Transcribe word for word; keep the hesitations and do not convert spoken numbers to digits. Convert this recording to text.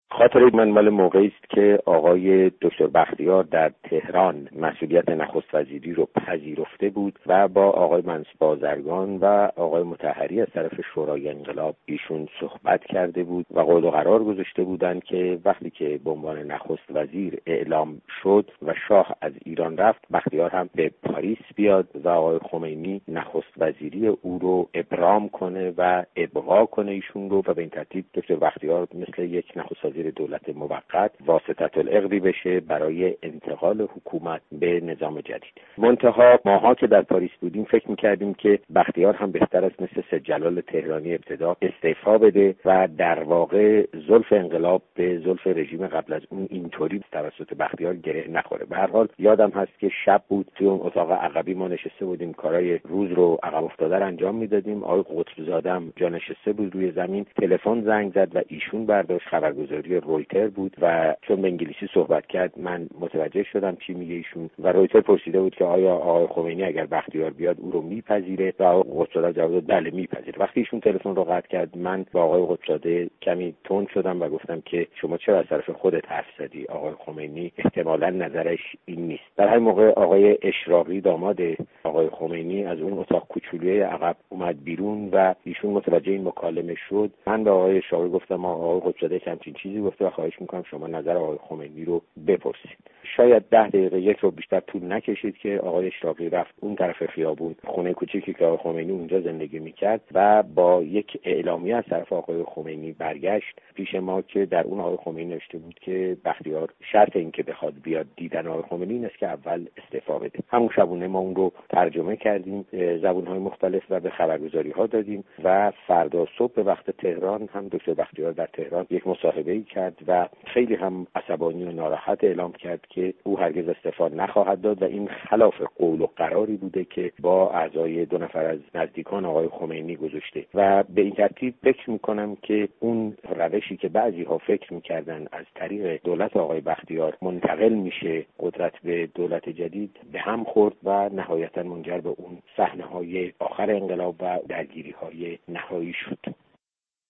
خاطره من مال موقعی است که آقای دکتر بختیار در تهران مسئولیت نخست وزیری رو پذیرفته بود و با آقای منصور بازرگان و آقای مطهری از طرف شورای انقلاب ایشون صحبت کرده بود و قول و قرار گذاشته بودند که وقتی که به عنوان نخست وزیر اعلام شد و شاه از ایران رفت، بختیار هم به پاریس بیاد و آقای خمینی نخست وزیری او رو ابرام کنه و ابقا کنه ایشون رو و به این ترتیب دکتر بختیار مثل یک نخست وزیر دولت موقت واسطه العقدی بشه برای انتقال حکومت به نظام جدید. منتها ماها که در پاریس بودیم فکر میکردیم که بختیار هم بهتر است مثل سید جلال تهرانی ابتدا استعفا بده و در واقع زلف انقلاب به زلف رژیم قبل از اون اینطوری توسط بختیار گره نخوره. به هر حال یادم هست که شب بود توی اون اتاق عقبی ما نشسته بودیم، کارهای روز رو عقب افتاده انجام میدادیم. آقای قطب‌زاده هم جا نشسته بود روی زمین، تلفن زنگ زد و ایشون برداشت. خبرگزاری رویتر بود و چون به انگلیسی صحبت کرد من متوجه شدم چی میگه ایشون و رویتر پرسیده بود که آیا آقای خمینی اگر بختیار بیاد او رو میپذیره و آقای قطب‌زاده جواب داد بله میپذیره. وقتی ایشون تلفن رو قطع کرد من با آقای قطب‌زاده کمی تند شدم و گفتم که شما چرا از طرف خودت حرف زدی؟ آقای خمینی احتمالاً نظرش این نیست. در همین موقع آقای اشراقی داماد آقای خمینی از اون اتاق کوچولوی عقب اومد بیرون و ایشون متوجه این مکالمه شد. من به آقای اشراقی گفتم آقای قطب‌زاده همچین چیزی گفته و خواهش میکنم شما نظر آقای خمینی رو بپرسید. شاید ده دقیقه یک رو بیشتر طول نکشید که آقای اشراقی رفت اون طرف خیابون، خونه کوچیکی که آقای خمینی اونجا زندگی میکرد و با یک اعلامیه از طرف آقای خمینی برگشت پیش ما که در اون آقای خمینی نوشته بود که بختیار شرط این که بخواد بیاد دیدن آقای خمینی این است که اول استعفا بده. همون شبونه ما اون رو ترجمه کردیم زبان‌های مختلف و به خبرگزاری‌ها دادیم و فردا صبح به وقت تهران هم دکتر بختیار در تهران یک مصاحبه‌ای کرد و خیلی هم عصبانی و ناراحت اعلام کرد که او هرگز استعفا نخواهد داد و این خلاف قول و قراری بوده که با اعضای دو نفر از نزدیکان آقای خمینی گذاشته و به این ترتیب فکر میکنم که اون روشی که بعضی‌ها فکر میکردن از طریق دولت آقای بختیار منتقل میشه قدرت به دولت جدید به هم خورد و نهایتاً منجر به اون صحنه‌های آخر انقلاب و درگیری‌های نهایی شد.